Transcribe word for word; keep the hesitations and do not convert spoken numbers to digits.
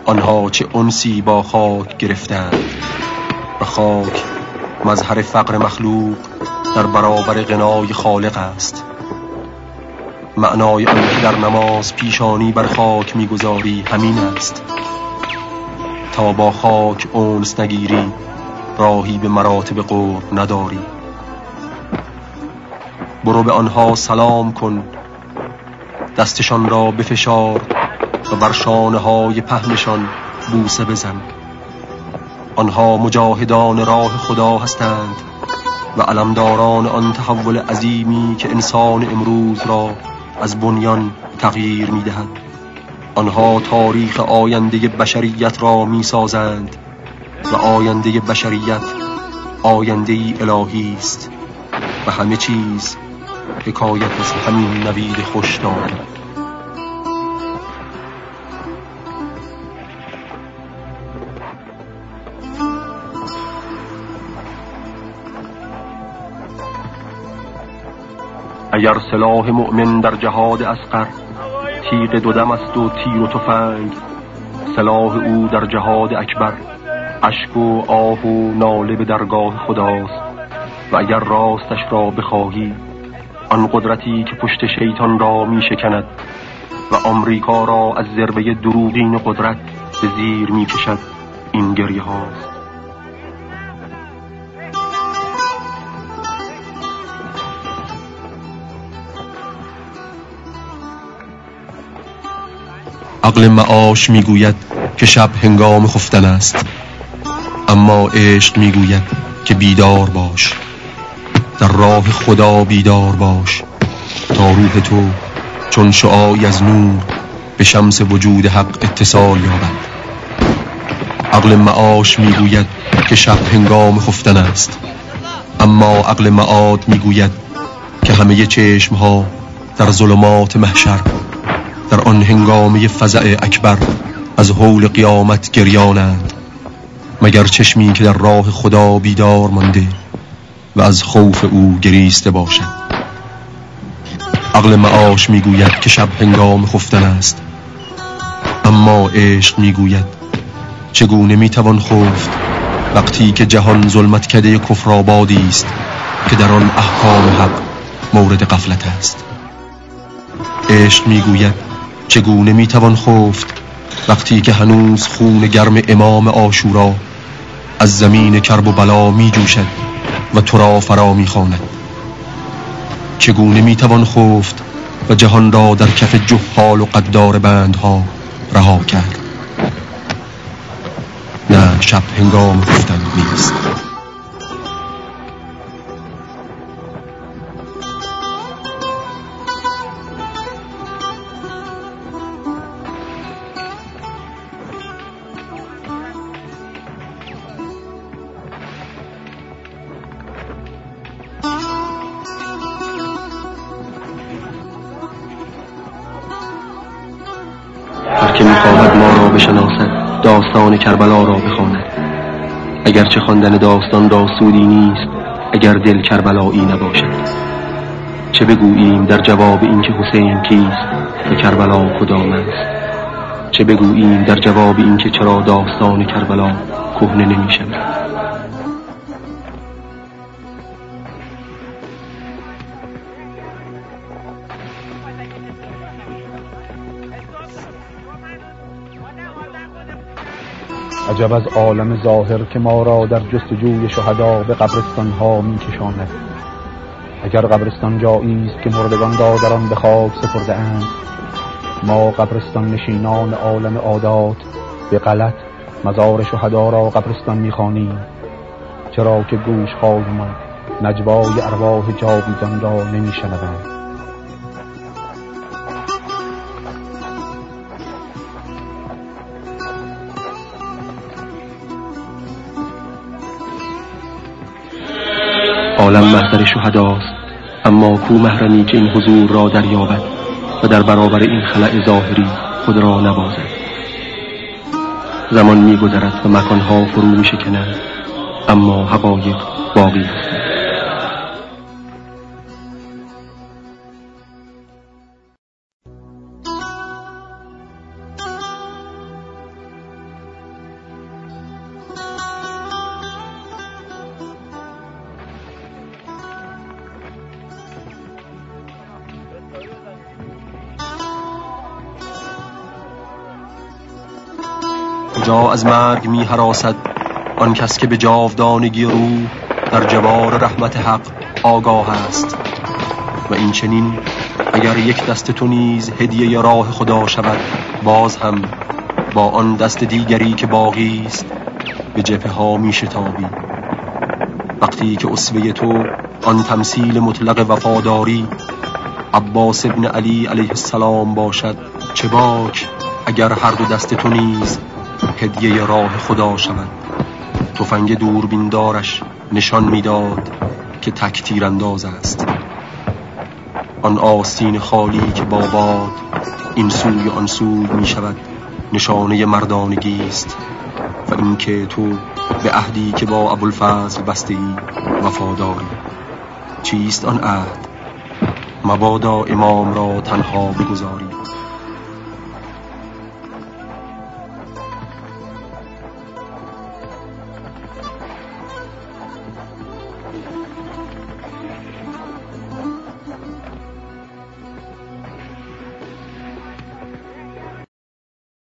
آنها چه انسی با خاک گرفتند و خاک مظهر فقر مخلوق در برابر غنای خالق است. معنای آن که در نماز پیشانی بر خاک میگذاری همین است. تا با خاک انس نگیری راهی به مراتب قرب نداری. برو به آنها سلام کن، دستشان را بفشار و بر شانه های پهنشان بوسه بزن. آنها مجاهدان راه خدا هستند و علمداران آن تحول عظیمی که انسان امروز را از بنیان تغییر می دهد. آنها تاریخ آینده بشریت را می سازند و آینده بشریت آینده الهی است و همه چیز حکایت از همین نوید خوش دارد. اگر سلاح مؤمن در جهاد اصغر تیغ دو دم است و تیر و تفنگ، سلاح او در جهاد اکبر اشک و آه و ناله به درگاه خداست. و اگر راستش را بخواهی، آن قدرتی که پشت شیطان را می شکند و آمریکا را از ضربه دروغین قدرت به زیر می کشد، این گریه هاست. عقل معاش میگوید که شب هنگام خفتن است، اما عشق میگوید که بیدار باش، در راه خدا بیدار باش تا روح تو چون شعاعی از نور به شمس وجود حق اتصال یابد. عقل معاش میگوید که شب هنگام خفتن است، اما عقل معاد میگوید که همه چشمها در ظلمات محشر در آن هنگامه فزع اکبر از هول قیامت گریانند، مگر چشمی که در راه خدا بیدار مانده و از خوف او گریسته باشد. عقل معاش میگوید که شب هنگام خفتن است، اما عشق میگوید چگونه میتوان خفت وقتی که جهان ظلمت کده کفرآبادی است که در آن احکام حق مورد غفلت است. عشق میگوید چگونه میتوان خفت وقتی که هنوز خون گرم امام عاشورا از زمین کرب و بلا می جوشد و تو را فرا می خواند. چگونه میتوان خفت و جهان را در کف جهال و قدار بندها رها کرد؟ نه، شب هنگام خفتن نیست. هر که می‌خواهد ما را بشناسد داستان کربلا را بخواند، اگرچه خواندن داستان را سودی نیست اگر دل کربلایی نباشد. چه بگوییم در جواب اینکه حسین کیست و کربلا کدام است؟ چه بگوییم در جواب اینکه چرا داستان کربلا کهنه نمی‌شود؟ عجب از عالم ظاهر که ما را در جستجوی شهدا به قبرستان ها می کشاند. اگر قبرستان جایی است که مردگان را در آن به خاک سپرده اند، ما قبرستان نشینان عالم عادات به غلط مزار شهدا را قبرستان می خوانیم، چرا که گوش‌های ما نجوای ارواح جاویدان را نمی شنوند. عالم محضر شهداست، اما کو محرمی که این حضور را دریابد و در برابر این خلأ ظاهری خود را نبازد. زمان می گذرد و مکانها فرو می شکنند، اما حقایق باقی هستند. کجا از مرگ می هراسد آن کس که به جاودانگی روح در جوار رحمت حق آگاه است. و این چنین اگر یک دست تو نیز هدیه راه خدا شود، باز هم با آن دست دیگری که باقی است به جبهه ها می شتابی. وقتی که اسوه تو آن تمثیل مطلق وفاداری عباس ابن علی علیه السلام باشد، چه باک اگر هر دو دست تو نیز هدیه راه خدا شود. تفنگ دوربین دارش نشان میداد که تک تیرانداز است. آن آستین خالی که با باد این سوی آن سوی می شود نشانه مردانگی است. و اینکه تو به عهدی که با ابوالفضل بسته‌ای وفاداری. چیست آن عهد؟ مبادا امام را تنها بگذاری.